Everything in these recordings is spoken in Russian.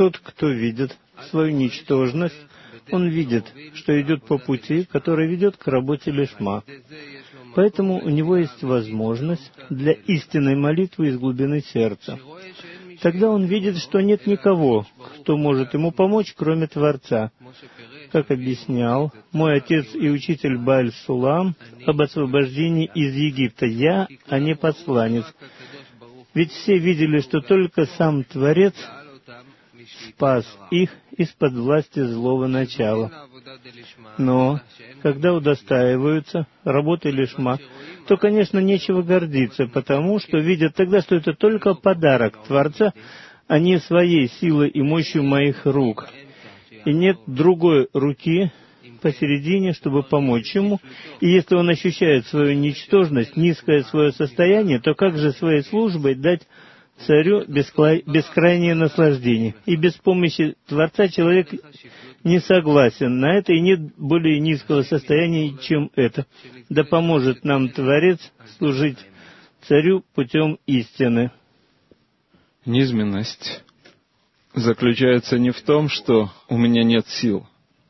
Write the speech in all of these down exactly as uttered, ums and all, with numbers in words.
тот, кто видит свою ничтожность, он видит, что идет по пути, который ведет к работе лишма. Поэтому у него есть возможность для истинной молитвы из глубины сердца. Тогда он видит, что нет никого, кто может ему помочь, кроме Творца. Как объяснял мой отец и учитель Бааль Сулам об освобождении из Египта, я, а не посланец. Ведь все видели, что только сам Творец спас их из-под власти злого начала. Но, когда удостаиваются работы лишма, то, конечно, нечего гордиться, потому что видят тогда, что это только подарок Творца, а не своей силой и мощью моих рук. И нет другой руки посередине, чтобы помочь ему. И если он ощущает свою ничтожность, низкое свое состояние, то как же своей службой дать царю бескрайнее наслаждение? И без помощи Творца человек не согласен на это, и нет более низкого состояния, чем это. Да поможет нам Творец служить царю путем истины. Низменность заключается не в том, что у меня нет сил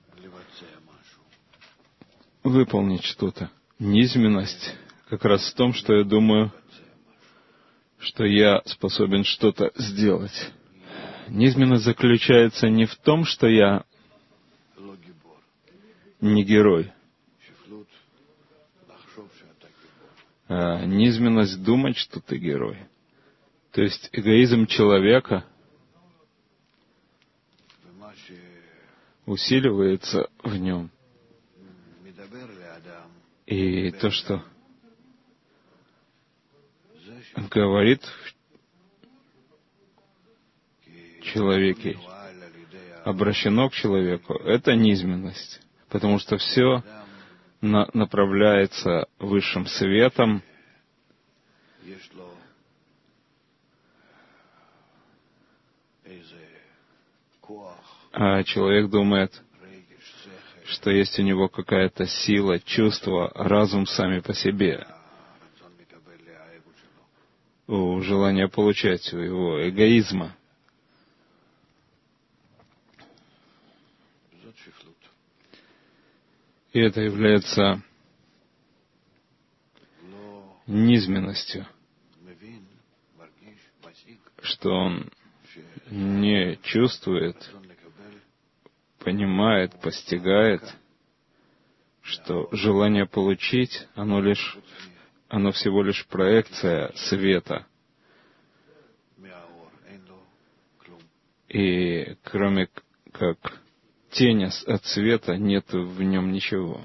выполнить что-то. Низменность как раз в том, что я думаю, что я способен что-то сделать. Низменность заключается не в том, что я не герой, а низменность думать, что ты герой. То есть эгоизм человека усиливается в нем. И то, что говорит в человеке, обращено к человеку, это низменность. Потому что все на, направляется высшим светом, а человек думает, что есть у него какая-то сила, чувство, разум сами по себе, у желания получать, у его эгоизма. И это является низменностью, что он не чувствует, понимает, постигает, что желание получить, оно лишь, оно всего лишь проекция света. И кроме как тень от света, нет в нем ничего.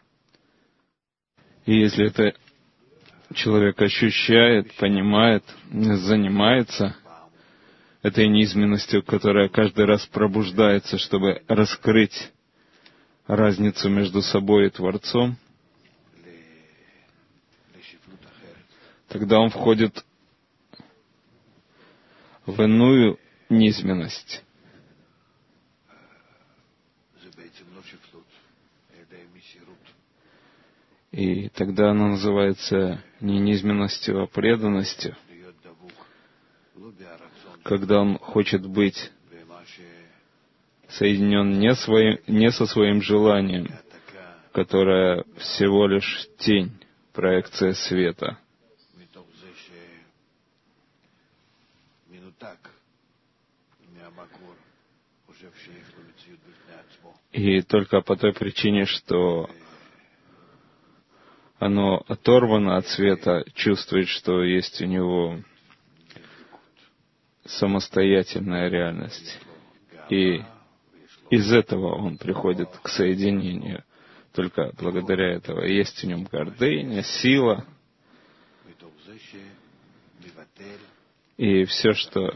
И если это человек ощущает, понимает, занимается этой низменностью, которая каждый раз пробуждается, чтобы раскрыть разницу между собой и Творцом, тогда он входит в иную низменность. И тогда она называется не низменностью, а преданностью. Когда он хочет быть соединен не, своим, не со своим желанием, которое всего лишь тень, проекция света. И только по той причине, что оно оторвано от света, чувствует, что есть у него самостоятельная реальность. И из этого он приходит к соединению. Только благодаря этого есть в нем гордыня, сила. И все, что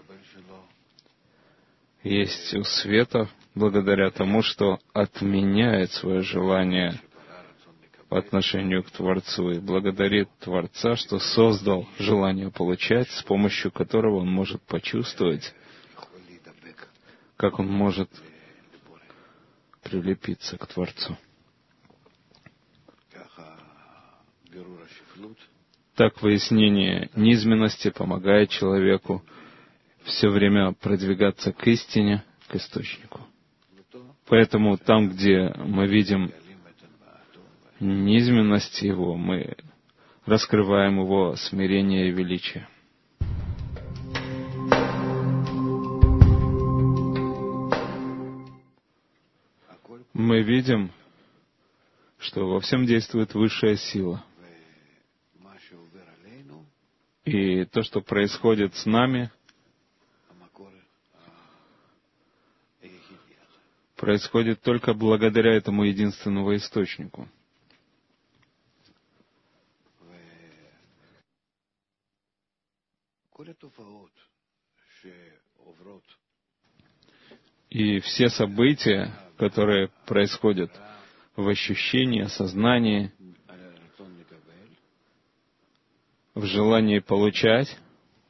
есть у света, благодаря тому, что отменяет свое желание по отношению к Творцу и благодарит Творца, что создал желание получать, с помощью которого он может почувствовать, как он может прилепиться к Творцу. Так выяснение низменности помогает человеку все время продвигаться к истине, к источнику. Поэтому там, где мы видим низменность Его, мы раскрываем Его смирение и величие. Мы видим, что во всем действует высшая сила. И то, что происходит с нами, происходит только благодаря этому единственному источнику. И все события, которые происходят в ощущении, осознании, в желании получать,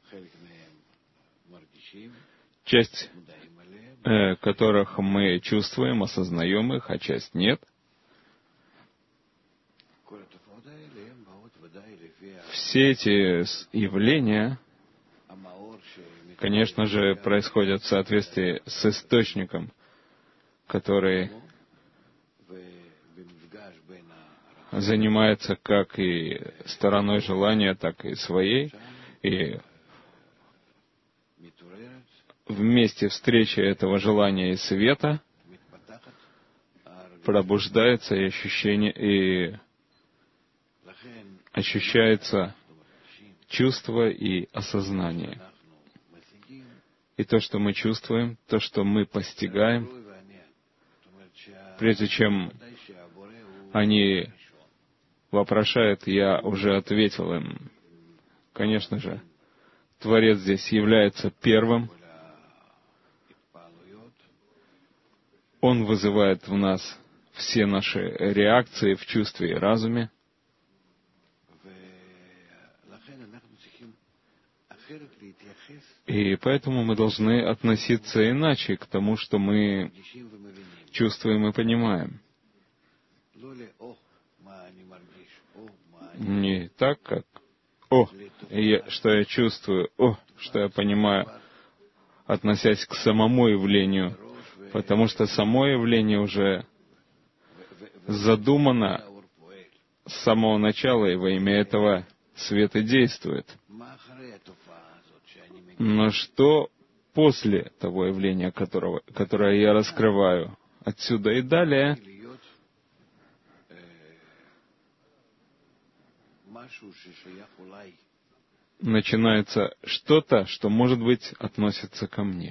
часть э, которых мы чувствуем, осознаем их, а часть нет. Все эти явления, конечно же, происходят в соответствии с источником, который занимается как и стороной желания, так и своей, и в месте встречи этого желания и света пробуждается и ощущение, и ощущается чувство и осознание. И то, что мы чувствуем, то, что мы постигаем, прежде чем они вопрошают, я уже ответил им. Конечно же, Творец здесь является первым. Он вызывает в нас все наши реакции в чувстве и разуме. И поэтому мы должны относиться иначе к тому, что мы чувствуем и понимаем. Не так, как «О, я, что я чувствую», «О, что я понимаю», относясь к самому явлению, потому что само явление уже задумано с самого начала, и во имя этого свет и действует. Но что после того явления, которого, которое я раскрываю, отсюда и далее, начинается что-то, что, может быть, относится ко мне,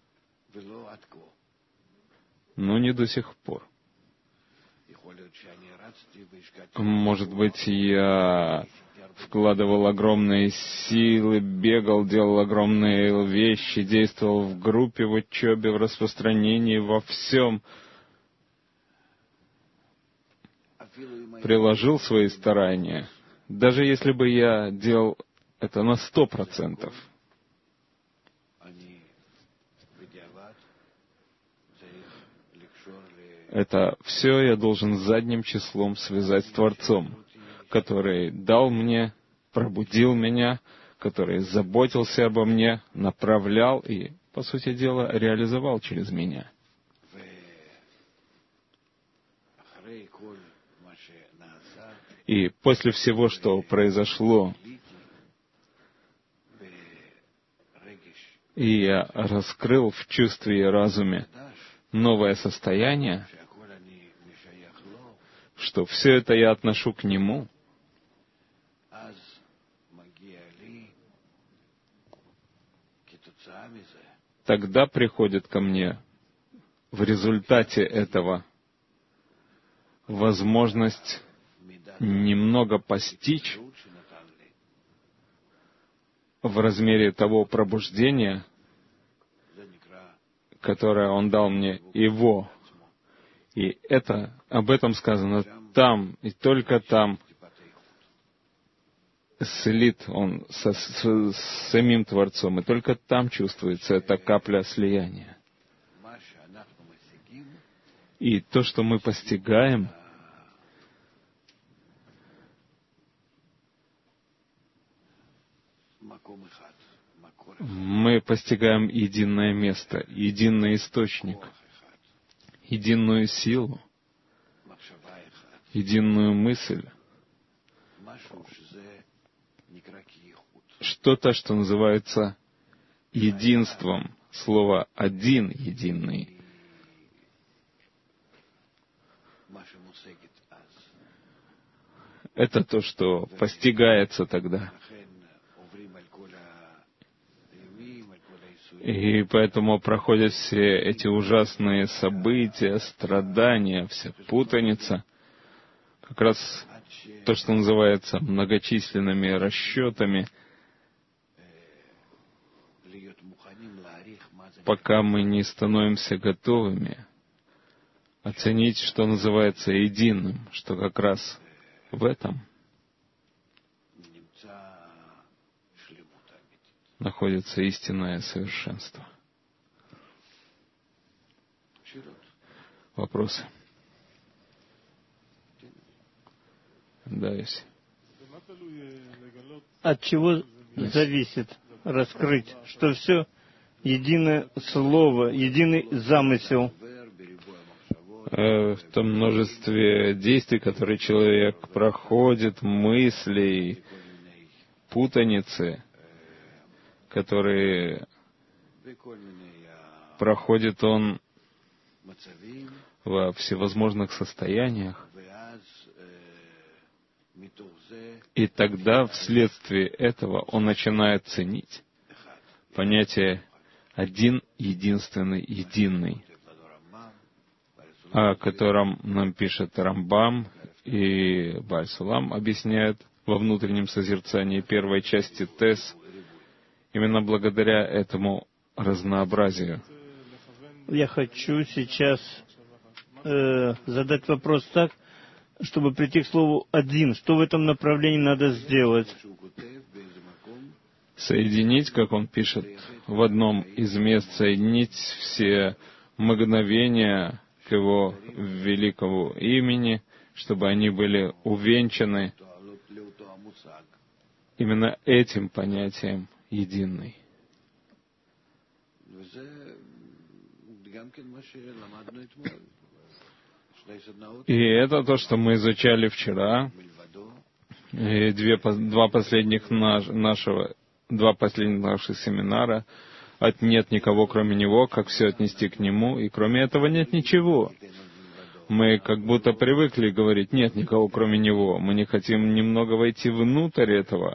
но не до сих пор. Может быть, я вкладывал огромные силы, бегал, делал огромные вещи, действовал в группе, в учебе, в распространении, во всем. Приложил свои старания. Даже если бы я делал это на сто процентов, это все я должен задним числом связать с Творцом, который дал мне, пробудил меня, который заботился обо мне, направлял и, по сути дела, реализовал через меня. И после всего, что произошло, и я раскрыл в чувстве и разуме новое состояние, что все это я отношу к Нему, тогда приходит ко мне в результате этого возможность немного постичь в размере того пробуждения, которое Он дал мне Его. И это, об этом сказано там, и только там слит Он со, с, с самим Творцом, и только там чувствуется эта капля слияния. И то, что мы постигаем, мы постигаем единое место, единый источник, единую силу, единую мысль, что-то, что называется единством. Слово «один» — единый. Это то, что постигается тогда. И поэтому проходят все эти ужасные события, страдания, вся путаница, как раз то, что называется многочисленными расчетами, пока мы не становимся готовыми оценить, что называется единым, что как раз в этом находится истинное совершенство. Вопросы? Да, есть. От чего зависит раскрыть, что все единое слово, единый замысел? В том множестве действий, которые человек проходит, мыслей, путаницы, которые проходит он во всевозможных состояниях, и тогда вследствие этого он начинает ценить понятие «один, единственный, единый», о котором нам пишет Рамбам и Бааль Сулам объясняет во внутреннем созерцании первой части Тес, именно благодаря этому разнообразию. Я хочу сейчас э, задать вопрос так, чтобы прийти к слову «один». Что в этом направлении надо сделать? Соединить, как он пишет в одном из мест, соединить все мгновения к его великому имени, чтобы они были увенчаны именно этим понятием «единый». И это то, что мы изучали вчера, и две, два последних наш, нашего, два последних наших семинара, от «нет никого, кроме Него», как все отнести к Нему, и кроме этого нет ничего. Мы как будто привыкли говорить «нет никого, кроме Него». Мы не хотим немного войти внутрь этого.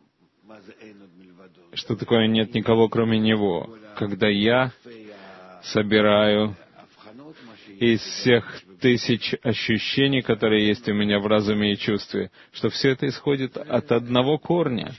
Что такое «нет никого, кроме Него»? Когда я собираю из всех тысяч ощущений, которые есть у меня в разуме и чувстве, что все это исходит от одного корня.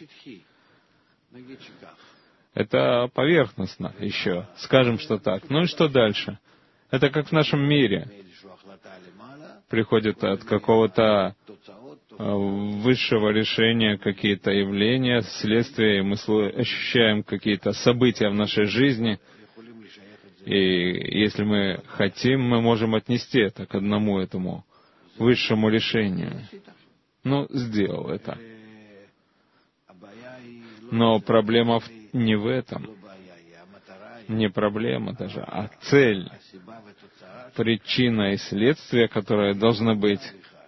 Это поверхностно еще. Скажем, что так. Ну и что дальше? Это как в нашем мире. Приходит от какого-то высшего решения какие-то явления, следствия, и мы ощущаем какие-то события в нашей жизни. И если мы хотим, мы можем отнести это к одному этому высшему решению. Ну, сделал это. Но проблема не в этом. Не проблема даже, а цель. Причина и следствие, которое должно быть.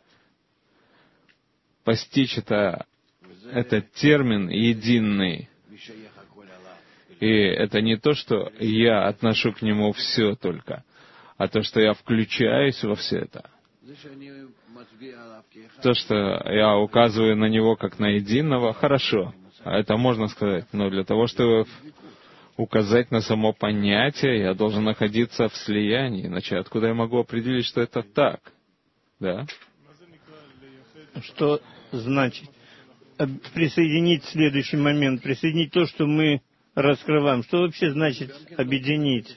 Постичь это, этот термин единый. И это не то, что я отношу к нему все только, а то, что я включаюсь во все это. То, что я указываю на него как на единого, хорошо. Это можно сказать. Но для того, чтобы указать на само понятие, я должен находиться в слиянии. Иначе откуда я могу определить, что это так? Да? Что значит присоединить следующий момент, присоединить то, что мы раскрываем? Что вообще значит объединить?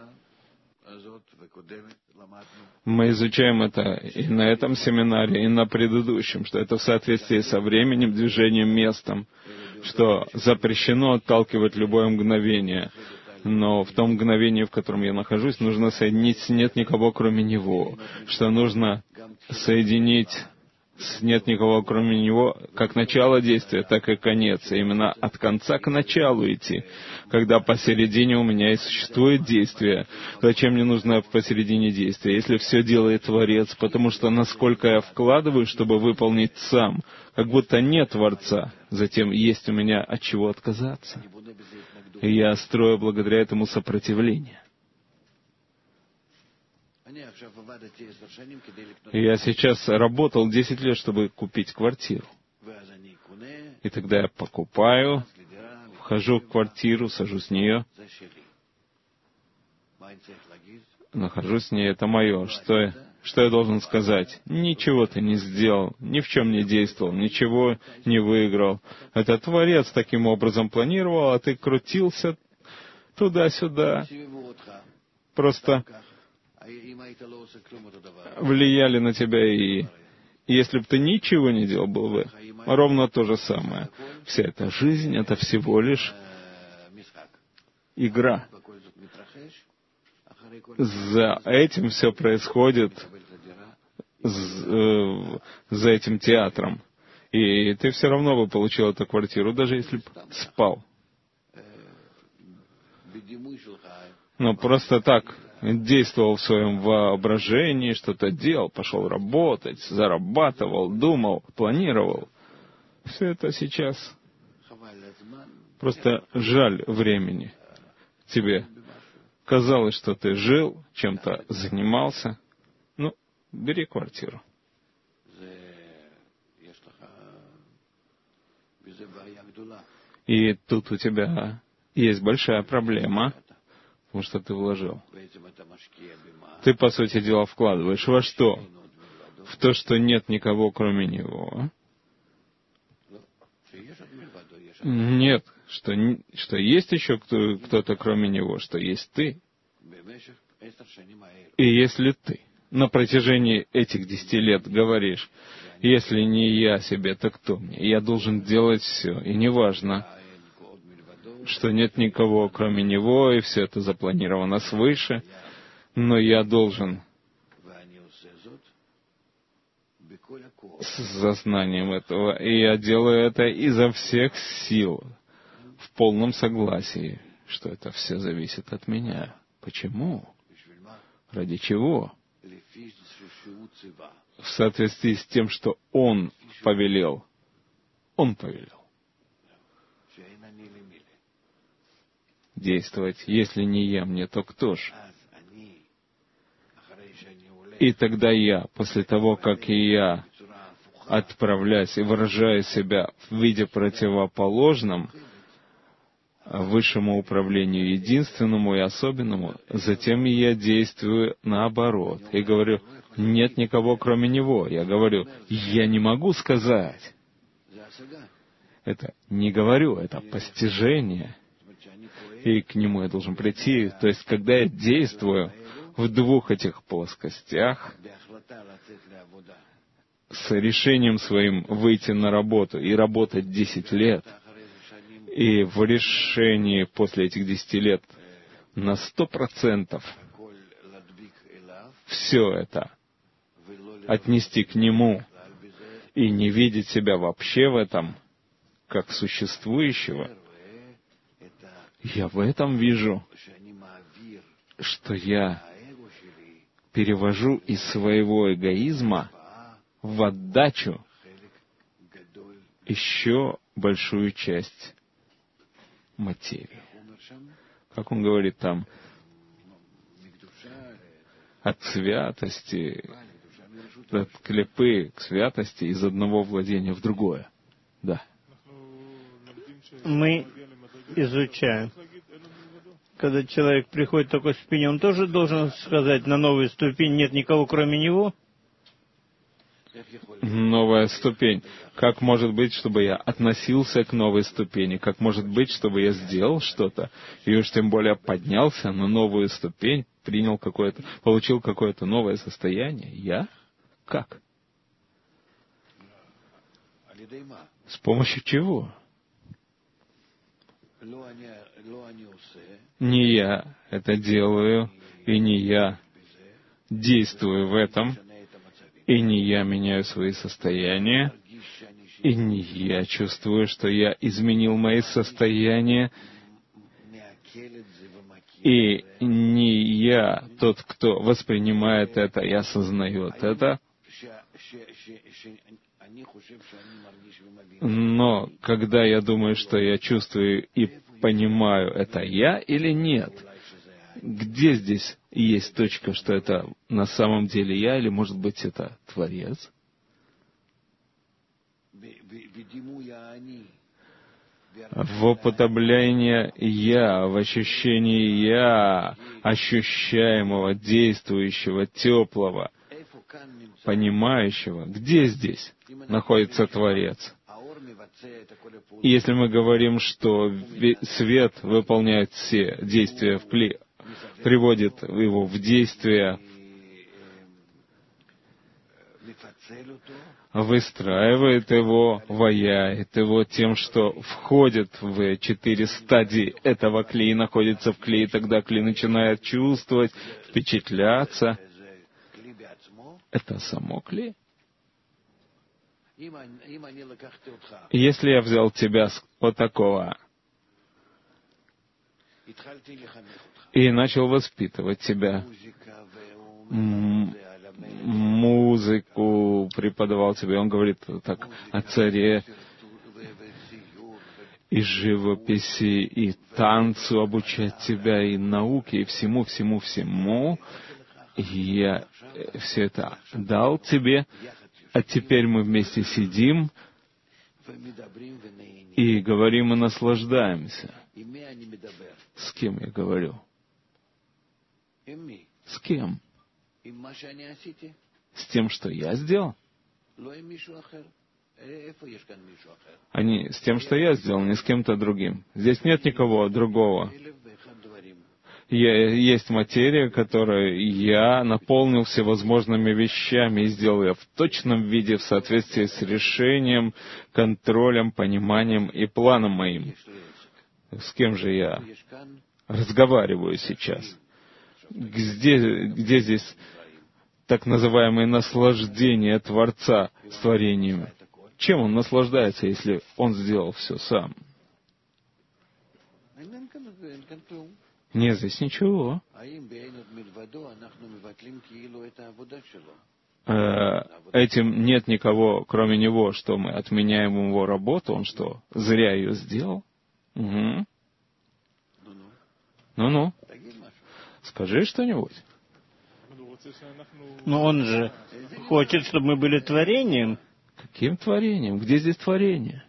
Мы изучаем это и на этом семинаре, и на предыдущем, что это в соответствии со временем, движением, местом, что запрещено отталкивать любое мгновение. Но в том мгновении, в котором я нахожусь, нужно соединить «нет никого, кроме Него», что нужно соединить нет никого кроме Него, как начало действия, так и конец. И именно от конца к началу идти, когда посередине у меня и существует действие. Зачем мне нужно посередине действия, если все делает Творец? Потому что насколько я вкладываю, чтобы выполнить сам, как будто нет Творца, затем есть у меня от чего отказаться. И я строю благодаря этому сопротивление. Я сейчас работал десять лет, чтобы купить квартиру. И тогда я покупаю, вхожу в квартиру, сажусь в нее, нахожусь в ней, это мое. Что я, что я должен сказать? Ничего ты не сделал, ни в чем не действовал, ничего не выиграл. Это Творец таким образом планировал, а ты крутился туда-сюда. Просто влияли на тебя, и если бы ты ничего не делал, было бы ровно то же самое. Вся эта жизнь — это всего лишь игра. За этим все происходит, за этим театром. И ты все равно бы получил эту квартиру, даже если бы спал. Но просто так действовал в своем воображении, что-то делал, пошел работать, зарабатывал, думал, планировал. Все это сейчас просто жаль времени тебе. Казалось, что ты жил, чем-то занимался. Ну, бери квартиру. И тут у тебя есть большая проблема, потому что ты вложил. Ты, по сути дела, вкладываешь во что? В то, что нет никого, кроме Него. Нет, что, что есть еще кто, кто-то, кроме Него, что есть ты. И если ты на протяжении этих десяти лет говоришь, если не я себе, то кто мне? Я должен делать все, и неважно, что нет никого, кроме Него, и все это запланировано свыше, но я должен с сознанием этого, и я делаю это изо всех сил, в полном согласии, что это все зависит от меня. Почему? Ради чего? В соответствии с тем, что Он повелел. Он повелел. Действовать. Если не я, мне, то кто ж? И тогда я, после того, как и я отправляюсь и выражаю себя в виде противоположном высшему управлению, единственному и особенному, затем я действую наоборот. И говорю, нет никого, кроме Него. Я говорю, я не могу сказать. Это не говорю, это постижение. И к Нему я должен прийти. То есть, когда я действую в двух этих плоскостях, с решением своим выйти на работу и работать десять лет, и в решении после этих десяти лет на сто процентов все это отнести к Нему и не видеть себя вообще в этом, как существующего, я в этом вижу, что я перевожу из своего эгоизма в отдачу еще большую часть материи. Как он говорит там, от святости, от клепы к святости из одного владения в другое. Да. Мы изучаем. Когда человек приходит к такой ступени, он тоже должен сказать на новую ступень, нет никого кроме него? Новая ступень. Как может быть, чтобы я относился к новой ступени? Как может быть, чтобы я сделал что-то, и уж тем более поднялся на новую ступень, принял какое-то, получил какое-то новое состояние? Я? Как? С помощью чего? Не я это делаю, и не я действую в этом, И не я меняю свои состояния, и не я чувствую, что я изменил мои состояния, и не я тот, кто воспринимает это и осознает это. Но когда я думаю, что я чувствую и понимаю, это я или нет, где здесь есть точка, что это на самом деле я, или, может быть, это Творец? В употреблении «я», в ощущении «я», ощущаемого, действующего, теплого, понимающего, где здесь находится Творец? И если мы говорим, что свет выполняет все действия в кли, приводит его в действие, выстраивает его, ваяет его тем, что входит в четыре стадии этого кли и находится в кли, и тогда кли начинает чувствовать, впечатляться. Это само кли. Если я взял тебя вот такого и начал воспитывать тебя, м- музыку преподавал тебе, он говорит так о царе, и живописи, и танцу обучать тебя, и науке, и всему, всему, всему, и я все это дал тебе, а теперь мы вместе сидим и говорим и наслаждаемся. С кем я говорю? С кем? С тем, что я сделал? А не с тем, что я сделал, не с кем-то другим. Здесь нет никого другого. Есть материя, которую я наполнил всевозможными вещами и сделал ее в точном виде, в соответствии с решением, контролем, пониманием и планом моим. С кем же я разговариваю сейчас? Где, где здесь так называемое наслаждение Творца с творениями? Чем он наслаждается, если он сделал все сам? Нет здесь ничего. Этим нет никого, кроме него, что мы отменяем его работу. Он что, зря ее сделал? Угу. Ну-ну. Скажи что-нибудь. Но он же хочет, чтобы мы были творением. Каким творением? Где здесь творение?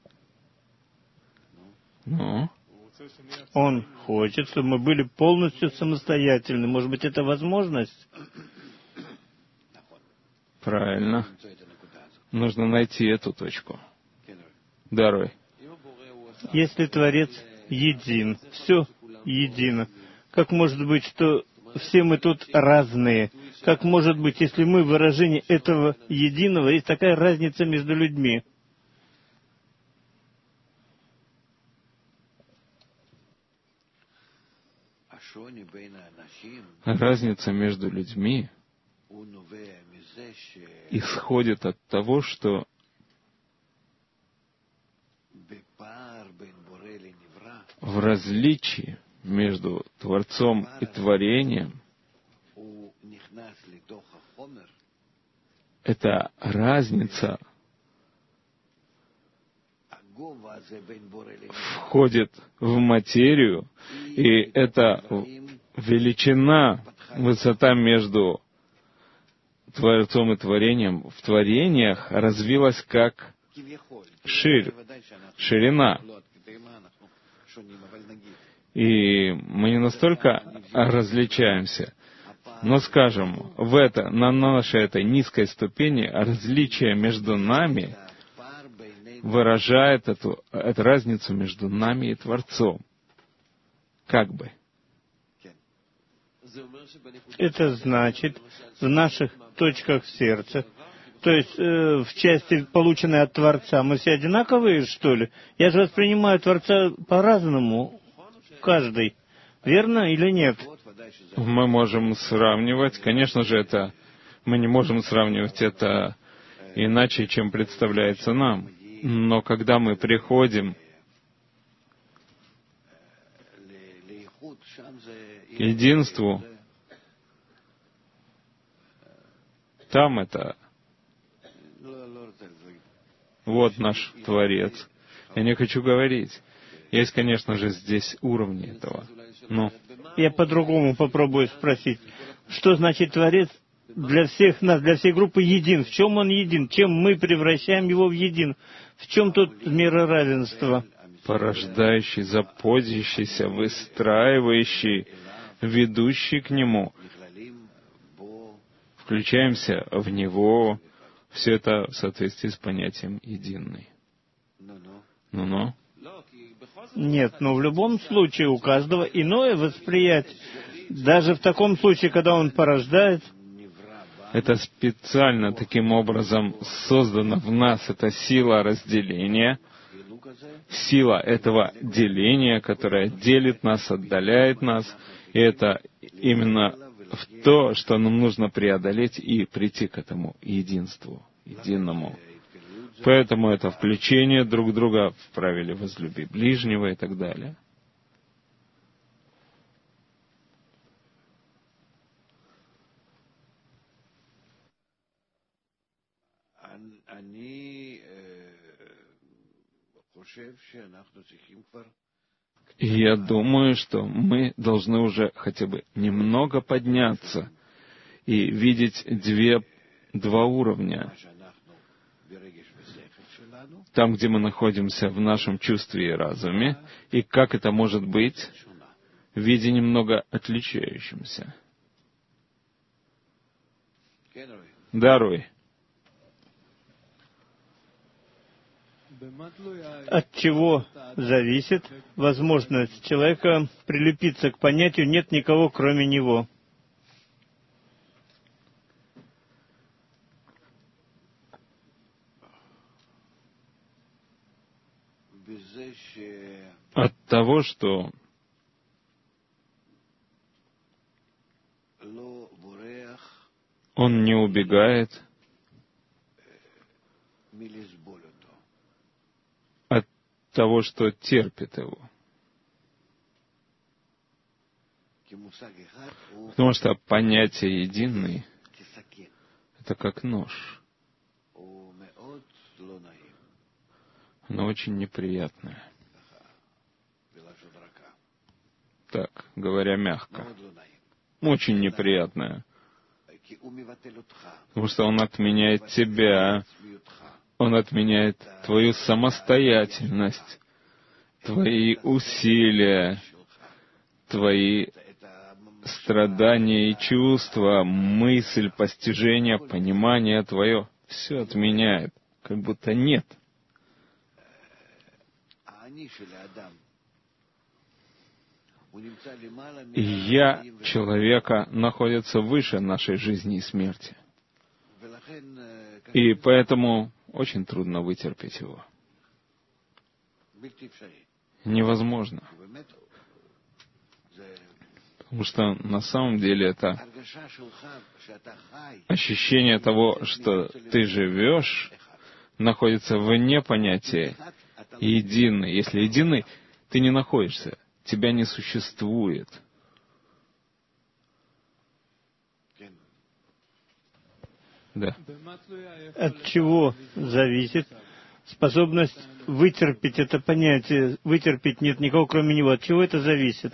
Ну? Он хочет, чтобы мы были полностью самостоятельны. Может быть, это возможность? Правильно. Нужно найти эту точку. Даруй. Если Творец един, все едино, как может быть, что все мы тут разные? Как может быть, если мы выражение этого единого, есть такая разница между людьми? Разница между людьми исходит от того, что в различии между Творцом и творением эта разница входит в материю, и эта величина, высота между Творцом и творением в творениях развилась как ширь, ширина. И мы не настолько различаемся, но, скажем, в это, на нашей этой низкой ступени различие между нами выражает эту, эту разницу между нами и Творцом. Как бы. Это значит, в наших точках сердца, то есть э, в части, полученной от Творца, мы все одинаковые, что ли? Я же воспринимаю Творца по-разному, каждый. Верно или нет? Мы можем сравнивать. Конечно же, это Мы не можем сравнивать это иначе, чем представляется нам. Но когда мы приходим к единству, там это вот наш Творец. Я не хочу говорить. Есть, конечно же, здесь уровни этого. Но я по-другому попробую спросить. Что значит Творец для всех нас, для всей группы един? В чем он един? Чем мы превращаем его в един? В чем тут мера равенства? Порождающий, запозящийся, выстраивающий, ведущий к нему. Включаемся в него. Все это в соответствии с понятием единый. Ну-ну. Нет, но в любом случае у каждого иное восприятие. Даже в таком случае, когда он порождает. Это специально таким образом создано в нас, это сила разделения, сила этого деления, которая делит нас, отдаляет нас, и это именно в то, что нам нужно преодолеть и прийти к этому единству, единому. Поэтому это включение друг друга в правиле «возлюби ближнего» и так далее. И я думаю, что мы должны уже хотя бы немного подняться и видеть две, два уровня. Там, где мы находимся в нашем чувстве и разуме, и как это может быть в виде немного отличающемся. Да, Руй. От чего зависит возможность человека прилепиться к понятию «нет никого, кроме него»? От того, что он не убегает от того, что терпит его. Потому что понятие «единый» — это как нож. Оно очень неприятное. Так, говоря мягко. Очень неприятное. Потому что он отменяет тебя, он отменяет твою самостоятельность, твои усилия, твои страдания и чувства, мысль, постижение, понимание твое. Все отменяет, как будто нет. И «я» человека находится выше нашей жизни и смерти. И поэтому очень трудно вытерпеть его. Невозможно. Потому что на самом деле это ощущение того, что ты живешь, находится вне понятия единый. Если единый, ты не находишься, тебя не существует. Да. От чего зависит способность вытерпеть это понятие, вытерпеть нет никого, кроме него? От чего это зависит?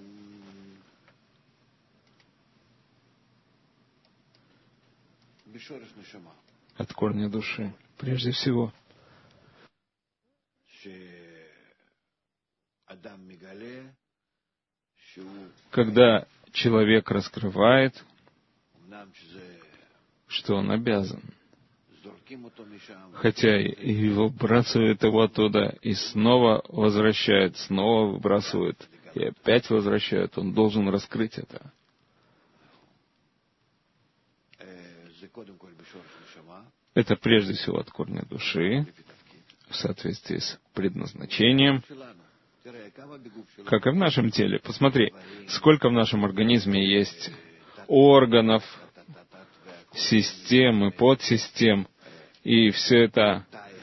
От корня души, прежде всего. Когда человек раскрывает, что он обязан, хотя и выбрасывает его оттуда, и снова возвращает, снова выбрасывает, и опять возвращает, он должен раскрыть это. Это прежде всего от корня души, в соответствии с предназначением, как и в нашем теле. Посмотри, сколько в нашем организме есть органов, систем и подсистем, и все это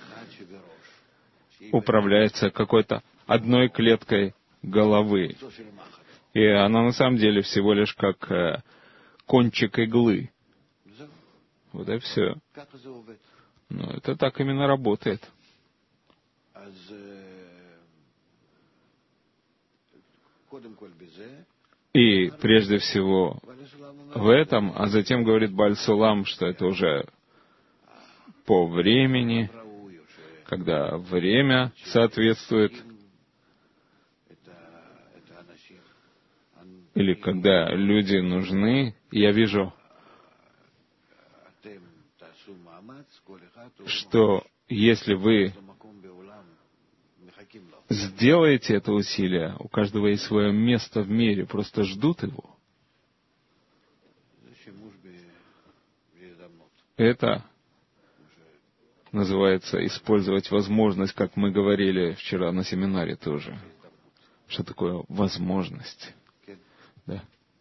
управляется какой-то одной клеткой головы. И она на самом деле всего лишь как э, кончик иглы. Вот и все. Но это так именно работает. И прежде всего в этом, а затем говорит Бааль Сулам, что это уже по времени, когда время соответствует, или когда люди нужны. Я вижу, что если вы сделаете это усилие, у каждого есть свое место в мире, просто ждут его. Это называется использовать возможность, как мы говорили вчера на семинаре тоже. Что такое возможность? Да.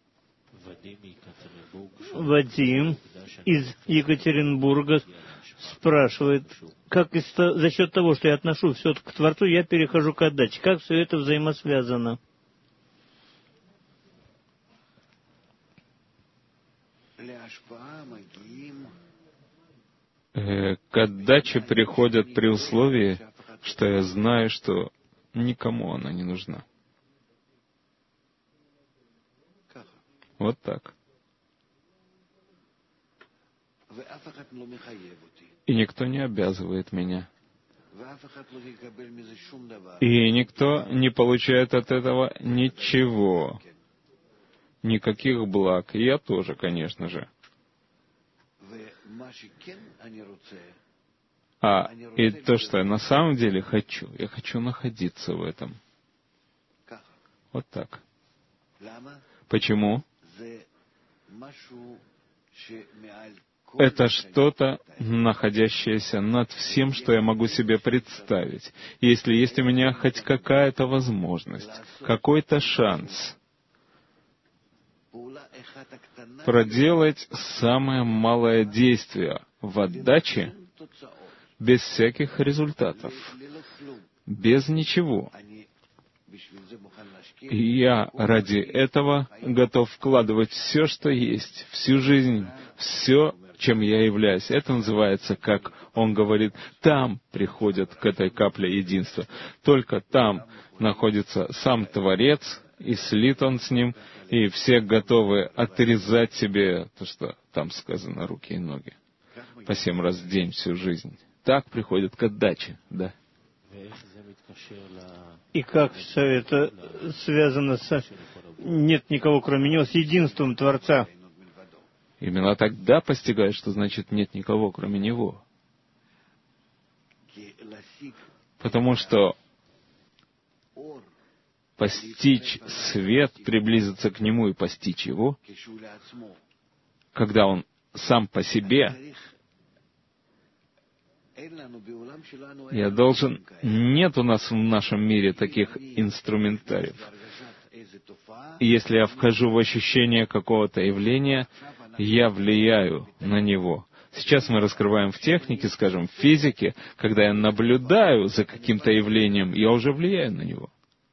Вадим из Екатеринбурга спрашивает, как из, за счет того, что я отношу все к Творцу, я перехожу к отдаче. Как все это взаимосвязано? К отдаче приходят при условии, что я знаю, что никому она не нужна. Вот так. И никто не обязывает меня. И никто не получает от этого ничего. Никаких благ. И я тоже, конечно же. А и то, что я на самом деле хочу, я хочу находиться в этом. Вот так. Почему? Это что-то, находящееся над всем, что я могу себе представить. Если есть у меня хоть какая-то возможность, какой-то шанс проделать самое малое действие в отдаче без всяких результатов, без ничего. И я ради этого готов вкладывать все, что есть, всю жизнь, все, чем я являюсь. Это называется, как он говорит, там приходят к этой капле единства. Только там находится сам Творец, и слит он с ним, и все готовы отрезать себе то, что там сказано, руки и ноги, по семь раз в день всю жизнь. Так приходят к отдаче, да. И как все это связано с «нет никого, кроме него», с единством Творца? Именно тогда постигают, что значит «нет никого, кроме него». Потому что постичь свет, приблизиться к нему и постичь его, когда он сам по себе, я должен... Нет у нас в нашем мире таких инструментариев. И если я вхожу в ощущение какого-то явления, я влияю на него. Сейчас мы раскрываем в технике, скажем, в физике, когда я наблюдаю за каким-то явлением, я уже влияю на него.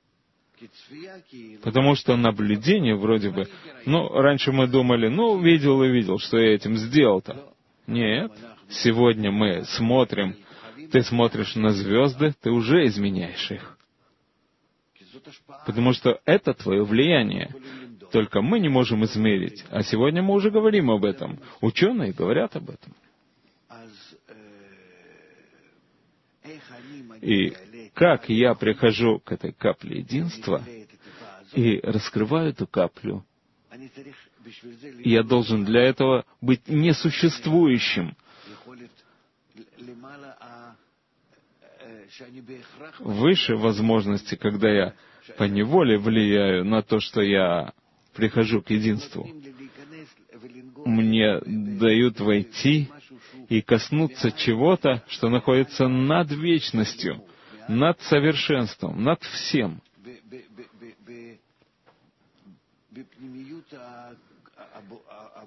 Потому что наблюдение вроде бы... Ну, раньше мы думали, ну, видел и видел, что я этим сделал-то. Нет. Сегодня мы смотрим, ты смотришь на звезды, ты уже изменяешь их. Потому что это твое влияние. Только мы не можем измерить. А сегодня мы уже говорим об этом. Ученые говорят об этом. И как я прихожу к этой капле единства и раскрываю эту каплю, я должен для этого быть несуществующим. Выше возможности, когда я поневоле влияю на то, что я прихожу к единству. Мне дают войти и коснуться чего-то, что находится над вечностью, над совершенством, над всем.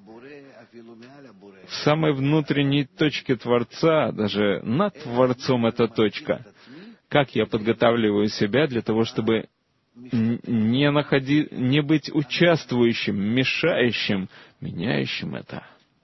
в самой внутренней точке Творца, даже над Творцом эта точка. Как я подготавливаю себя для того, чтобы не, находи, не быть участвующим, мешающим, меняющим это.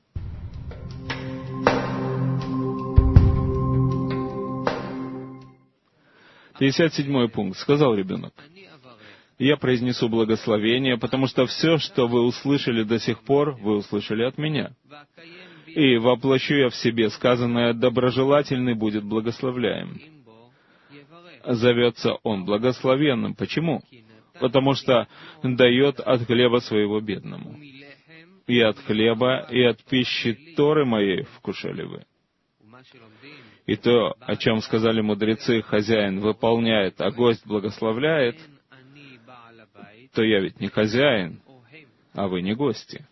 пятьдесят седьмой пункт. Сказал ребенок: «Я произнесу благословение, потому что все, что вы услышали до сих пор, вы услышали от меня. И воплощу я в себе сказанное: доброжелательный будет благословляем». Зовется он благословенным. Почему? Потому что дает от хлеба своего бедному. И от хлеба, и от пищи Торы моей вкушали вы. И то, о чем сказали мудрецы, хозяин выполняет, а гость благословляет, то я ведь не хозяин, а вы не гости.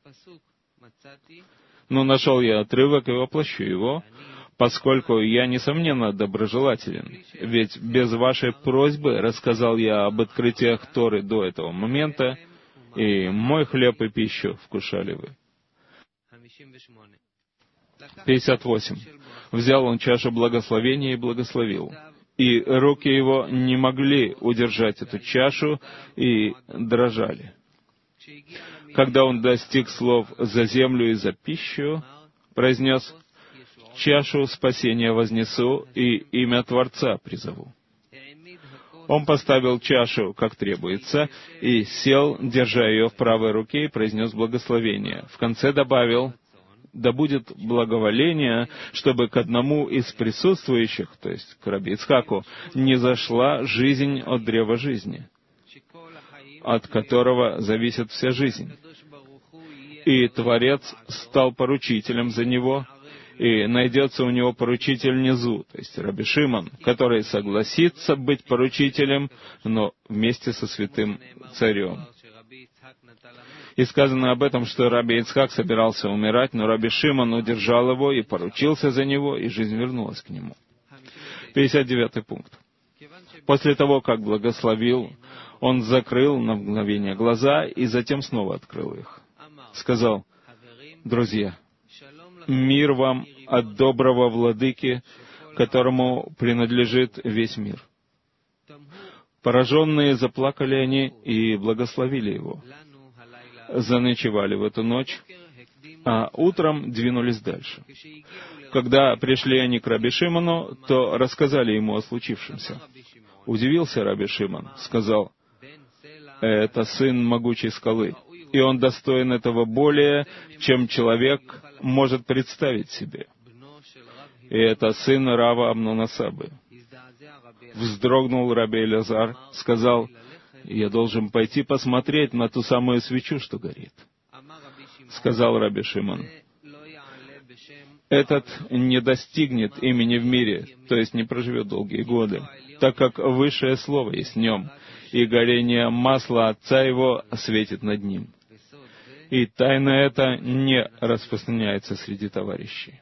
Но нашел я отрывок и воплощу его, поскольку я, несомненно, доброжелателен. Ведь без вашей просьбы рассказал я об открытиях Торы до этого момента, и мой хлеб и пищу вкушали вы. пятьдесят восемь. Взял он чашу благословения и благословил. И руки его не могли удержать эту чашу и дрожали. Когда он достиг слов «за землю и за пищу», произнес: «Чашу спасения вознесу и имя Творца призову». Он поставил чашу, как требуется, и сел, держа ее в правой руке, и произнес благословение. В конце добавил: «Да будет благоволение, чтобы к одному из присутствующих, то есть к раби Ицхаку, не зашла жизнь от древа жизни, от которого зависит вся жизнь. И Творец стал поручителем за него, и найдется у него поручитель внизу, то есть раби Шимон, который согласится быть поручителем, но вместе со святым царем». И сказано об этом, что раби Ицхак собирался умирать, но раби Шимон удержал его и поручился за него, и жизнь вернулась к нему. пятьдесят девятый пункт. После того, как благословил, он закрыл на мгновение глаза и затем снова открыл их. Сказал: «Друзья, мир вам от доброго владыки, которому принадлежит весь мир». Пораженные заплакали они и благословили его. Заночевали в эту ночь, а утром двинулись дальше. Когда пришли они к раби Шимону, то рассказали ему о случившемся. Удивился раби Шимон, сказал: «Это сын могучей скалы, и он достоин этого более, чем человек может представить себе. И это сын Рава Амнона Сабы». Вздрогнул раби Элязар, сказал: «Я должен пойти посмотреть на ту самую свечу, что горит». Сказал раби Шимон: «Этот не достигнет имени в мире, то есть не проживет долгие годы, так как высшее слово есть в нем, и горение масла отца его светит над ним. И тайна эта не распространяется среди товарищей».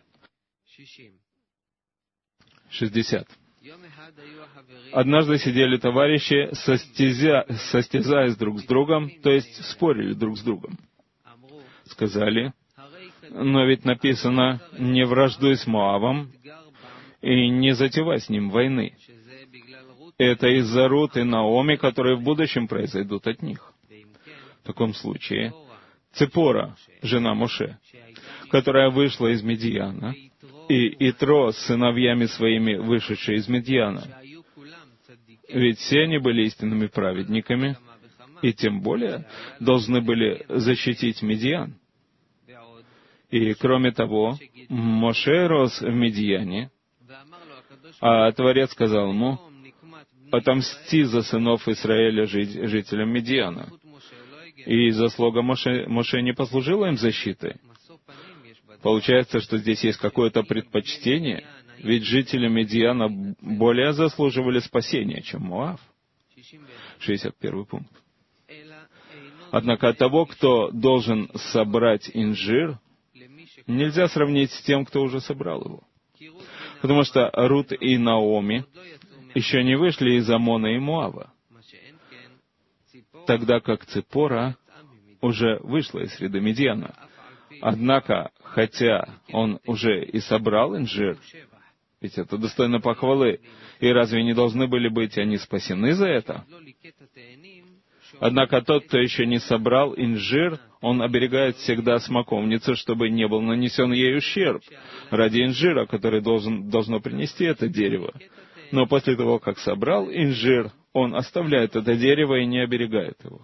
шестьдесят. Однажды сидели товарищи, состязя... состязаясь друг с другом, то есть спорили друг с другом. Сказали: «Но ведь написано: не враждуй с Моавом и не затевай с ним войны. Это из-за Рут и Наоми, которые в будущем произойдут от них». В таком случае Ципора, жена Моше, которая вышла из Мидьяна, и Итро с сыновьями своими, вышедшие из Мидьяна, ведь все они были истинными праведниками, и тем более должны были защитить Мидьян. И кроме того, Моше рос в Мидьяне, а Творец сказал ему: «Отомсти за сынов Израиля жителям Мидьяна». И заслуга Моше, Моше не послужила им защитой. Получается, что здесь есть какое-то предпочтение, ведь жители Мидьяна более заслуживали спасения, чем Моав. шестьдесят первый пункт. Однако от того, кто должен собрать инжир, нельзя сравнить с тем, кто уже собрал его. Потому что Рут и Наоми еще не вышли из Амона и Моава, тогда как Ципора уже вышла из среды Мидьяна. Однако, хотя он уже и собрал инжир, ведь это достойно похвалы, и разве не должны были быть они спасены за это? Однако тот, кто еще не собрал инжир, он оберегает всегда смоковницу, чтобы не был нанесен ей ущерб ради инжира, который должен, должно принести это дерево. Но после того, как собрал инжир, он оставляет это дерево и не оберегает его.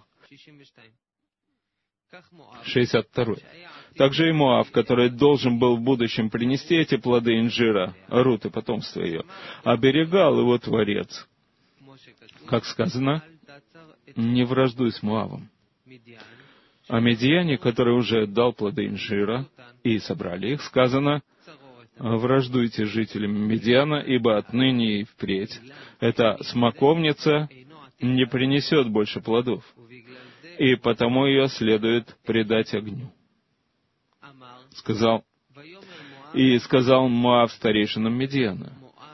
шестьдесят второй. Также и Моав, который должен был в будущем принести эти плоды инжира, Рут и потомство ее, оберегал его Творец. Как сказано, не враждуй с Моавом. О Медиане, который уже дал плоды инжира, и собрали их, сказано, враждуйте жителям Медиана, ибо отныне и впредь эта смоковница не принесет больше плодов, и потому ее следует предать огню. Сказал, и сказал Моав старейшинам Медиана.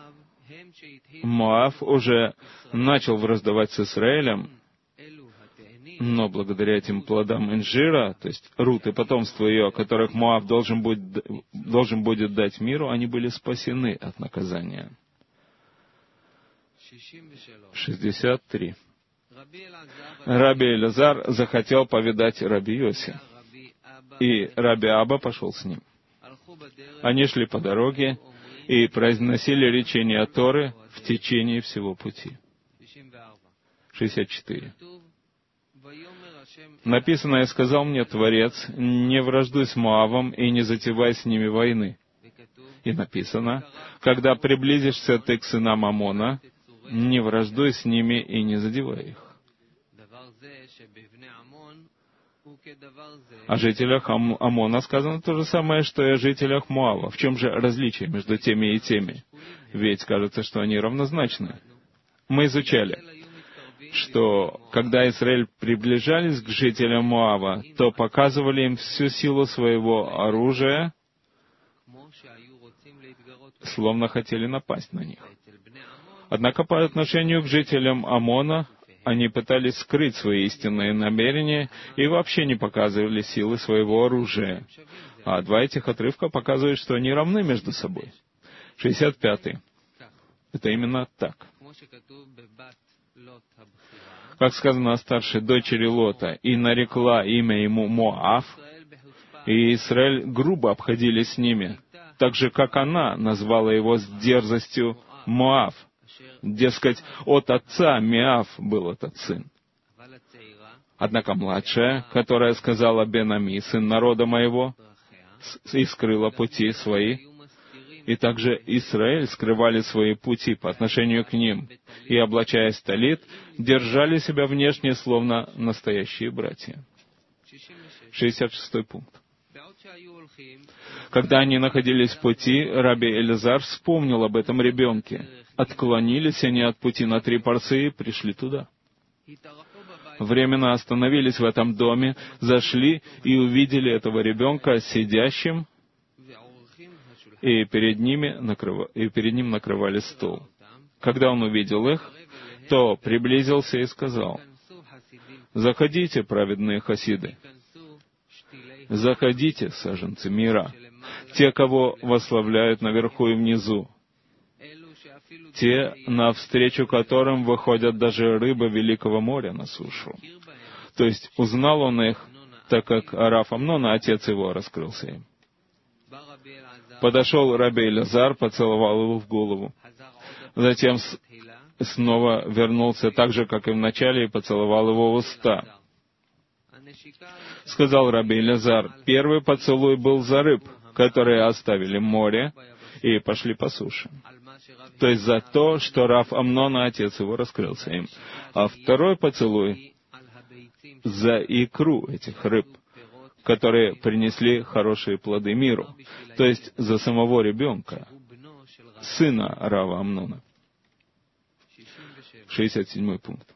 Моав уже начал враждовать с Израилем, но благодаря этим плодам инжира, то есть Рут и потомство ее, которых Моав должен будет, должен будет дать миру, они были спасены от наказания. шестьдесят три. Раби Элазар захотел повидать Раби Йоси, и Раби Аба пошел с ним. Они шли по дороге и произносили речение Торы в течение всего пути. шестьдесят четыре. Написано, «И сказал мне Творец, не враждуй с Моавом и не затевай с ними войны». И написано, «Когда приблизишься ты к сынам Амона, не враждуй с ними и не задевай их». О жителях Ам- Амона сказано то же самое, что и о жителях Моава. В чем же различие между теми и теми? Ведь кажется, что они равнозначны. Мы изучали, что когда Израиль приближались к жителям Моава, то показывали им всю силу своего оружия, словно хотели напасть на них. Однако по отношению к жителям Амона они пытались скрыть свои истинные намерения и вообще не показывали силы своего оружия. А два этих отрывка показывают, что они равны между собой. шестьдесят пятый. Это именно так. Как сказано о старшей дочери Лота, «И нарекла имя ему Моав, и Израиль грубо обходились с ними, так же, как она назвала его с дерзостью Моав». Дескать, от отца Миав был этот сын. Однако младшая, которая сказала Бен-Ами, сын народа моего, и скрыла пути свои, и также Израиль скрывали свои пути по отношению к ним, и, облачаясь в талит, держали себя внешне, словно настоящие братья. шестьдесят шестой пункт. Когда они находились в пути, Раби Элазар вспомнил об этом ребенке. Отклонились они от пути на три порции и пришли туда. Временно остановились в этом доме, зашли и увидели этого ребенка сидящим, и перед, ними накрыв... и перед ним накрывали стол. Когда он увидел их, то приблизился и сказал: «Заходите, праведные хасиды, заходите, саженцы мира, те, кого восславляют наверху и внизу, те, навстречу которым выходят даже рыбы Великого моря на сушу». То есть узнал он их, так как Рав Амнона, отец его, раскрылся им. Подошел Раби Элазар, поцеловал его в голову. Затем с... снова вернулся так же, как и в начале, и поцеловал его в уста. Сказал Раби Элазар: «Первый поцелуй был за рыб, которые оставили море и пошли по суше». То есть за то, что Рав Амнона, отец его, раскрылся им. А второй поцелуй за икру этих рыб, которые принесли хорошие плоды миру. То есть за самого ребенка, сына Рава Амнона. шестьдесят седьмой пункт.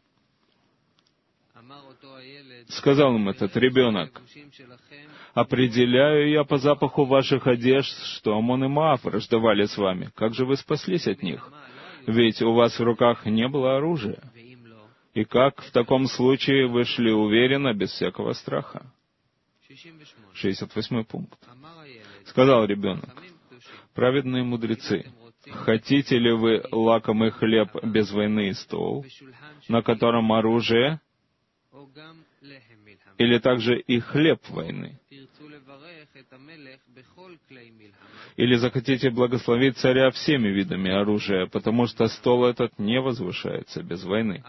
Сказал им этот ребенок: «Определяю я по запаху ваших одежд, что Амон и Моав враждовали с вами. Как же вы спаслись от них? Ведь у вас в руках не было оружия. И как в таком случае вы шли уверенно, без всякого страха?» шестьдесят восьмой пункт. Сказал ребенок: праведные мудрецы, хотите ли вы лакомый хлеб без войны и стол, на котором оружие, или также и хлеб войны? Или захотите благословить царя всеми видами оружия, потому что стол этот не возвышается без войны?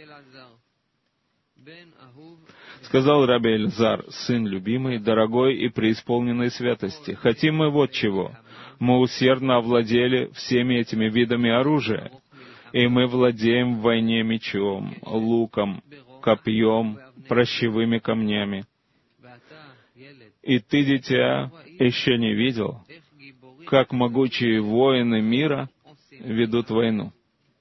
Сказал Раби Эльзар, сын любимый, дорогой и преисполненный святости: хотим мы вот чего. Мы усердно овладели всеми этими видами оружия, и мы владеем в войне мечом, луком, копьем, прощевыми камнями. И ты, дитя, еще не видел, как могучие воины мира ведут войну.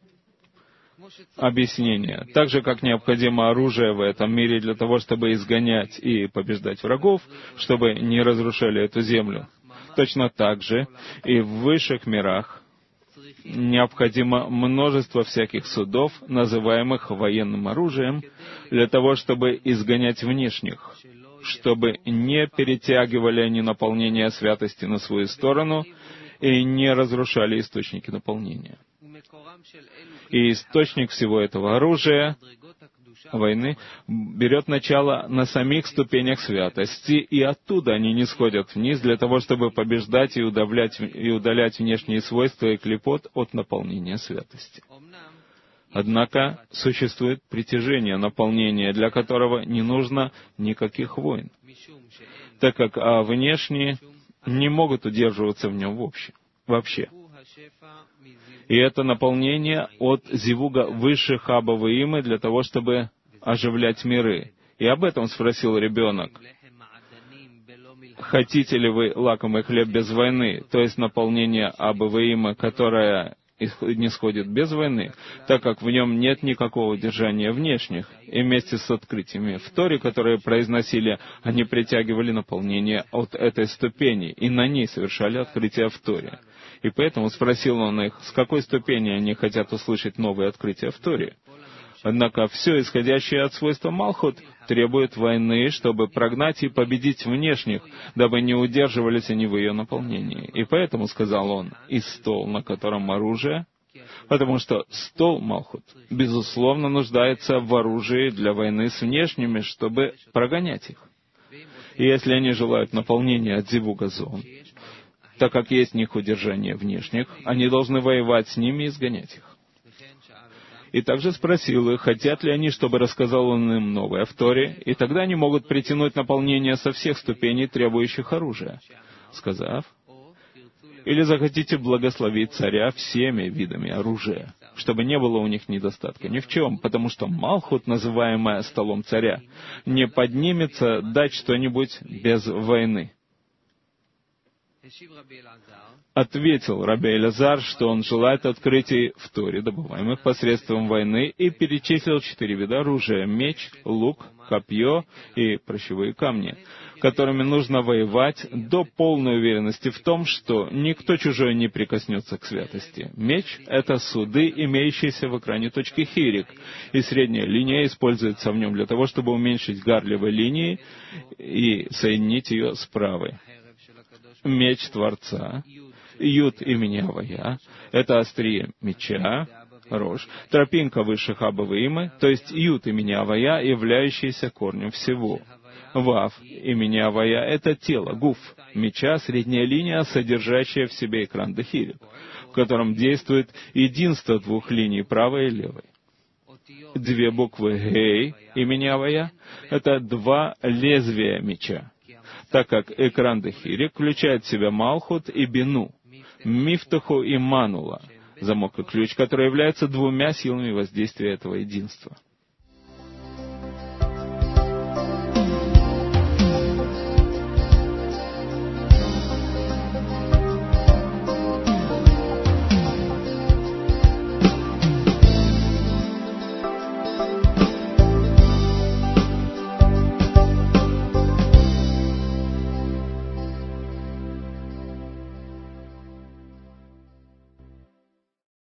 Объяснение. Так же, как необходимо оружие в этом мире для того, чтобы изгонять и побеждать врагов, чтобы не разрушали эту землю, точно так же и в высших мирах необходимо множество всяких судов, называемых военным оружием, для того, чтобы изгонять внешних, чтобы не перетягивали они наполнение святости на свою сторону и не разрушали источники наполнения. И источник всего этого оружия, войны, берет начало на самих ступенях святости, и оттуда они не сходят вниз для того, чтобы побеждать и удалять, и удалять внешние свойства и клепот от наполнения святости. Однако существует притяжение наполнения, для которого не нужно никаких войн, так как а внешние не могут удерживаться в нем вообще. И это наполнение от зивуга высших Аба Ваимы для того, чтобы оживлять миры. И об этом спросил ребенок. Хотите ли вы лакомый хлеб без войны, то есть наполнение Аба Ваимы, которое не сходит без войны, так как в нем нет никакого удержания внешних. И вместе с открытиями в Торе, которые произносили, они притягивали наполнение от этой ступени, и на ней совершали открытия в Торе. И поэтому спросил он их, с какой ступени они хотят услышать новые открытия в Торе. Однако все, исходящее от свойства Малхут, требует войны, чтобы прогнать и победить внешних, дабы не удерживались они в ее наполнении. И поэтому, сказал он, и стол, на котором оружие, потому что стол Малхут, безусловно, нуждается в оружии для войны с внешними, чтобы прогонять их. И если они желают наполнения от зивуга зон, так как есть в них удержание внешних, они должны воевать с ними и изгонять их. И также спросил их, хотят ли они, чтобы рассказал он им новое в Торе, и тогда они могут притянуть наполнение со всех ступеней, требующих оружия, сказав: или захотите благословить царя всеми видами оружия, чтобы не было у них недостатка ни в чем, потому что Малхут, называемая столом царя, не поднимется дать что-нибудь без войны. Ответил Раби Элязар, что он желает открытий в Торе, добываемых посредством войны, и перечислил четыре вида оружия — меч, лук, копье и прощевые камни, которыми нужно воевать до полной уверенности в том, что никто чужой не прикоснется к святости. Меч — это суды, имеющиеся в экране точки хирик, и средняя линия используется в нем для того, чтобы уменьшить гар левой линии и соединить ее с правой. Меч Творца, Юд имени Авая, это острие меча, рожь, тропинка высших Аба Ваимы, то есть Юд имени Авая, являющийся корнем всего. Вав имени Авая — это тело, гуф, меча, средняя линия, содержащая в себе экран Дехирик, в котором действует единство двух линий, правой и левой. Две буквы Гей имени Авая — это два лезвия меча, так как экран Дехирик включает в себя Малхут и Бину, Мифтаху и Манула, замок и ключ, которые являются двумя силами воздействия этого единства.